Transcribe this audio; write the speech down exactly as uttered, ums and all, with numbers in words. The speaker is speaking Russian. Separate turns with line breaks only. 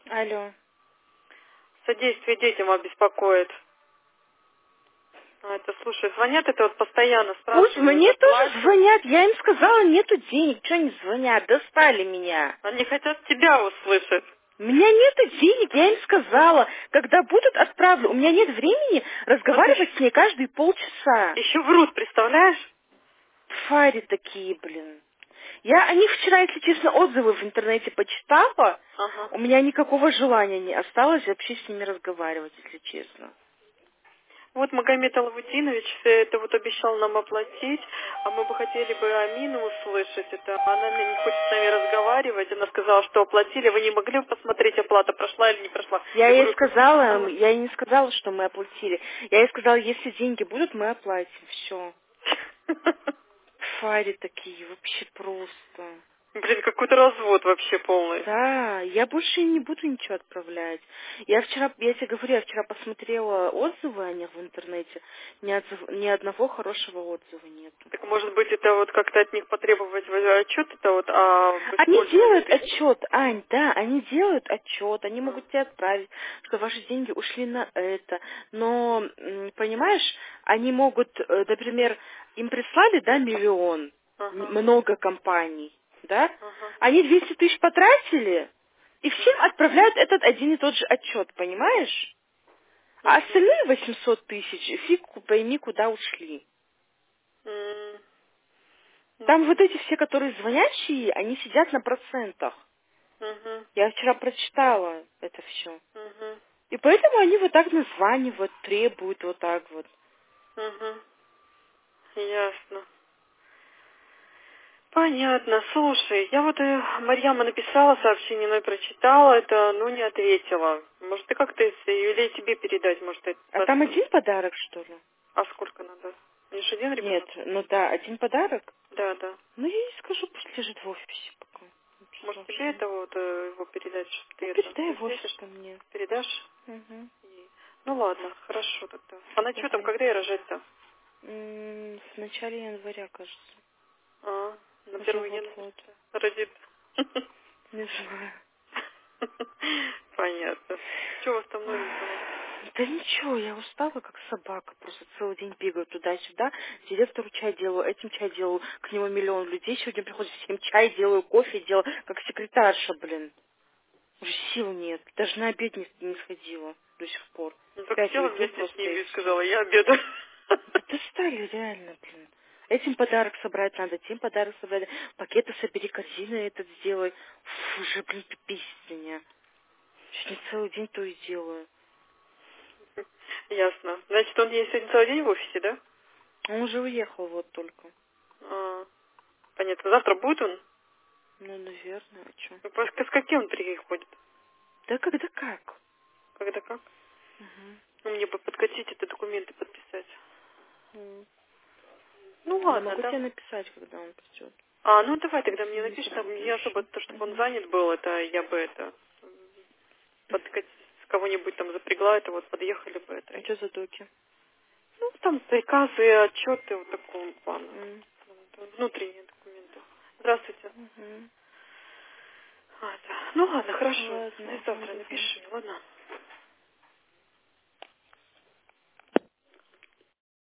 Алло.
Содействие детям обеспокоит. А это, слушай, звонят это вот постоянно,
Пусть
спрашивают,
мне тоже
заплатят.
звонят. Я им сказала, нету денег. Что они звонят? Достали меня.
Они хотят тебя услышать.
У меня нету денег, я им сказала. Когда будут, отправлю. У меня нет времени
Ну ты
разговаривать с ней каждые полчаса.
еще врут, представляешь?
Фари такие, блин. Я о них вчера, если честно, отзывы в интернете почитала.
Ага.
У меня никакого желания не осталось вообще с ними разговаривать, если честно.
Вот Магомед Алавутинович все это вот обещал нам оплатить, а мы бы хотели бы Амину услышать это. Она не хочет с нами разговаривать. Она сказала, что оплатили. Вы не могли бы посмотреть, оплата прошла или не прошла?
Я
Я
ей
говорю,
сказала, я ей не сказала, что мы оплатили. Я ей сказала, если деньги будут, мы оплатим. Все. Фари такие, вообще просто.
блин, какой-то развод вообще полный.
Да, я больше им не буду ничего отправлять. Я вчера, я тебе говорю, я вчера посмотрела отзывы о них в интернете. Ни, отзыв- ни одного хорошего отзыва нету.
Так может быть это вот как-то от них потребовать отчет, это вот о
Они
использовании
делают
этих...
отчет, Ань, да, они делают отчет, они
А,
могут тебе отправить, что ваши деньги ушли на это. Но, м, понимаешь, они могут, э, например, им прислали, да, миллион, м-
Ага,
много компаний, да,
ага.
они двести тысяч потратили, и всем отправляют этот один и тот же отчет, понимаешь? А
Угу.
остальные восемьсот тысяч, фиг пойми, куда ушли.
М,
Там вот
Угу.
эти все, которые звонящие, они сидят на процентах.
Угу.
Я вчера прочитала это все.
Угу.
И поэтому они вот так названивают, требуют вот так вот.
Угу. Ясно. Понятно. Слушай, я вот э, Марьяма написала сообщение, но я прочитала это, но не ответила. Может, ты как-то, если или тебе передать, может, это...
А там один подарок, что ли?
А сколько надо? Лишь один
Нет,
ребенок?
ну да, один подарок.
Да, да.
Ну, я ей скажу, пусть лежит в офисе пока.
Может,
Написала,
тебе
что-
это вот э, его передать, чтобы ты
Ну,
это
передай в офис
взвесишь?
ко мне.
Передашь?
Угу.
ей? Ну ладно, хорошо тогда. А на что там,
Угу.
когда я рожать-то?
М, В начале января, кажется.
А, на
Уже
первый январь
вот-вот.
родит.
Не знаю.
Понятно. Что у вас там новенького?
Да ничего, я устала, как собака. Просто целый день бегаю туда-сюда. Директору чай делаю, этим чай делаю. К нему миллион людей сегодня приходит, всем чай делаю, кофе делаю. Как секретарша, блин. Уже сил нет. Даже на обед не, не сходила до сих пор.
Ну
В
так
пять
села
уйду
вместе с
просто и
ними и
все.
сказала, я обедаю.
Да достали реально, блин. Этим подарок собрать надо, тем подарок собрать. Пакеты собери, корзины этот сделай. Фу, уже, блин, пипец меня. Сегодня целый день то и делаю.
Ясно. Значит, он есть сегодня целый день в офисе, да?
Он уже уехал вот только.
А, понятно. Завтра будет он?
Ну, наверное, а чё?
Ну, по- С каким он приходит?
Да когда как?
Когда как?
Угу.
Ну, мне бы подкатить это документы подписать.
М.
Ну
Я
ладно,
могу тебе
да.
написать, когда он придет.
А, ну давай тогда
Если
мне
не
напиши, там
забуду
не особо
еще.
то, чтобы он
Угу.
занят был, это я бы это подкатить с кого-нибудь там запрягла, это вот подъехали бы это.
А что за доки?
Ну, там приказы, отчеты вот такого плана.
М.
Вот, внутренние документы. Здравствуйте.
Угу.
А, да. Ну ладно, хорошо.
Ладно,
Завтра
ага, давай.
напиши мне, ладно?